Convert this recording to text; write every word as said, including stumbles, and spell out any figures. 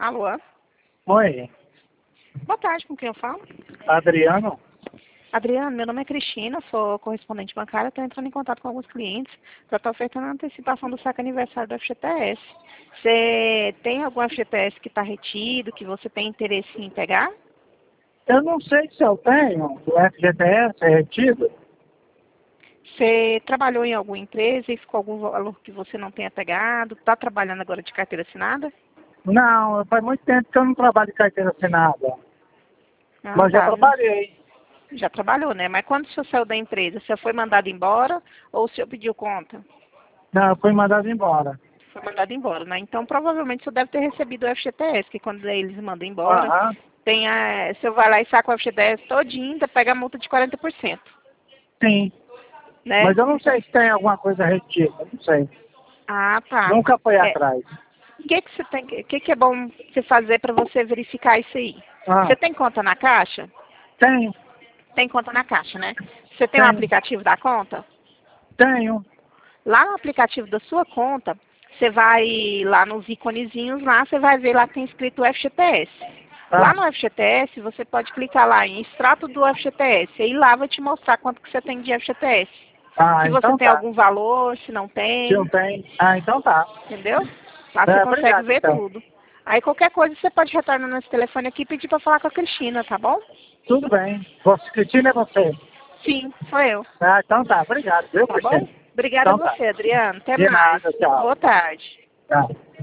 Alô? Oi, Boa tarde, com quem eu falo? Adriano? Adriano, meu nome é Cristina, sou correspondente bancária, estou entrando em contato com alguns clientes para estar ofertando a antecipação do saque aniversário do F G T S. Você tem algum F G T S que está retido, que você tem interesse em pegar? Eu não sei se eu tenho o F G T S retido. Você trabalhou em alguma empresa e ficou algum valor que você não tenha pegado? Está trabalhando agora de carteira assinada? Não, faz muito tempo que eu não trabalho de carteira assinada. Ah, Mas já tá. trabalhei. Já trabalhou, né? Mas quando o senhor saiu da empresa, você foi mandado embora ou o senhor pediu conta? Não, eu fui mandado embora. Foi mandado embora, né? Então, provavelmente, o senhor deve ter recebido o F G T S, que quando eles mandam embora, Aham, tem a, o senhor vai lá e saca o F G T S todinho, ainda pega a multa de quarenta por cento, sim. né? Mas eu não sei se tem alguma coisa retida, não sei. Ah, tá. Nunca foi É, atrás. o que, que você tem, que, que que é bom você fazer para você verificar isso aí? Ah, Você tem conta na Caixa? tenho, Tem conta na Caixa, né? Você tem o tenho, aplicativo da conta? tenho. Lá no aplicativo da sua conta, você vai lá nos iconezinhos lá, você vai ver lá que tem escrito F G T S. Ah, Lá no F G T S, você pode clicar lá em extrato do F G T S. E lá vai te mostrar quanto que você tem de F G T S. ah, Se você então tem tá. algum valor, se não Se não tem, tem, ah, então tá. entendeu? Lá você É, consegue obrigado ver então. tudo. Aí qualquer coisa você pode retornar nesse telefone aqui e pedir para falar com a Cristina, tá bom? Tudo bem. Você, Cristina, é você. Sim, sou eu. Ah, então tá. Obrigado, viu, Tá bom? Cristina? Obrigada a Então tá. você, Adriano. Até De mais. nada, tchau. Boa tarde. Tchau.